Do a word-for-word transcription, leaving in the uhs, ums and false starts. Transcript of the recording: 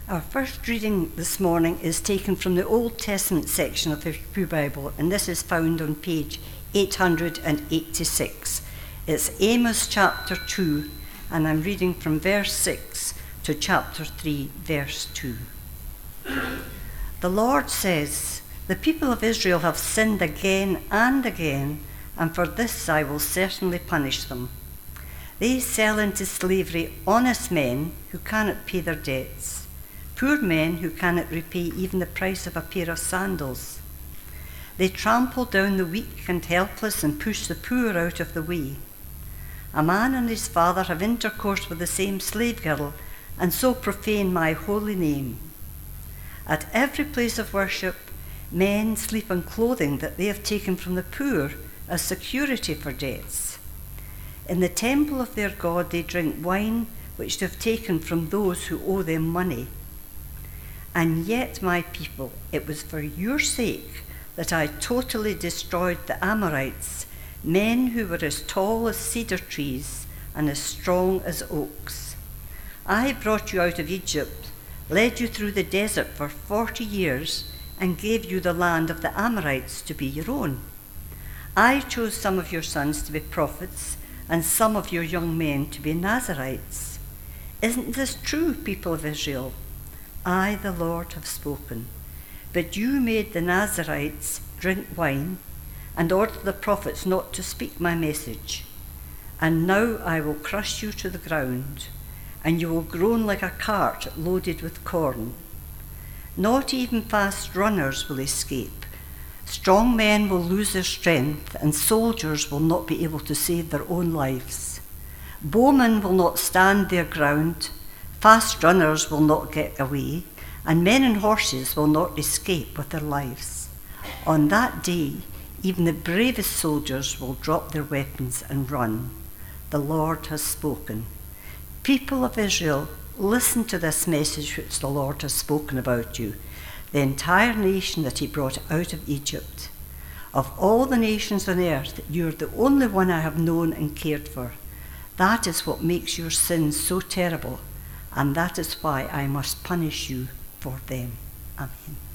Our first reading this morning is taken from the Old Testament section of the Hebrew Bible, and this is found on page eight hundred eighty-six. It's Amos chapter two, and I'm reading from verse six to chapter three, verse two. The Lord says, "The people of Israel have sinned again and again, and for this I will certainly punish them. They sell into slavery honest men who cannot pay their debts, poor men who cannot repay even the price of a pair of sandals. They trample down the weak and helpless and push the poor out of the way. A man and his father have intercourse with the same slave girl, and so profane my holy name. At every place of worship, men sleep on clothing that they have taken from the poor as security for debts. In the temple of their God they drink wine which they have taken from those who owe them money. And yet, my people, it was for your sake that I totally destroyed the Amorites, men who were as tall as cedar trees and as strong as oaks. I brought you out of Egypt, led you through the desert for forty years, and gave you the land of the Amorites to be your own. I chose some of your sons to be prophets, and some of your young men to be Nazirites. Isn't this true, people of Israel? I, the Lord, have spoken. But you made the Nazirites drink wine and ordered the prophets not to speak my message. And now I will crush you to the ground, and you will groan like a cart loaded with corn. Not even fast runners will escape. Strong men will lose their strength, and soldiers will not be able to save their own lives. Bowmen will not stand their ground. Fast runners will not get away, and men and horses will not escape with their lives. On that day, even the bravest soldiers will drop their weapons and run. The Lord has spoken. People of Israel, listen to this message which the Lord has spoken about you, the entire nation that he brought out of Egypt. Of all the nations on earth, you are the only one I have known and cared for. That is what makes your sins so terrible, and that is why I must punish you for them." Amen.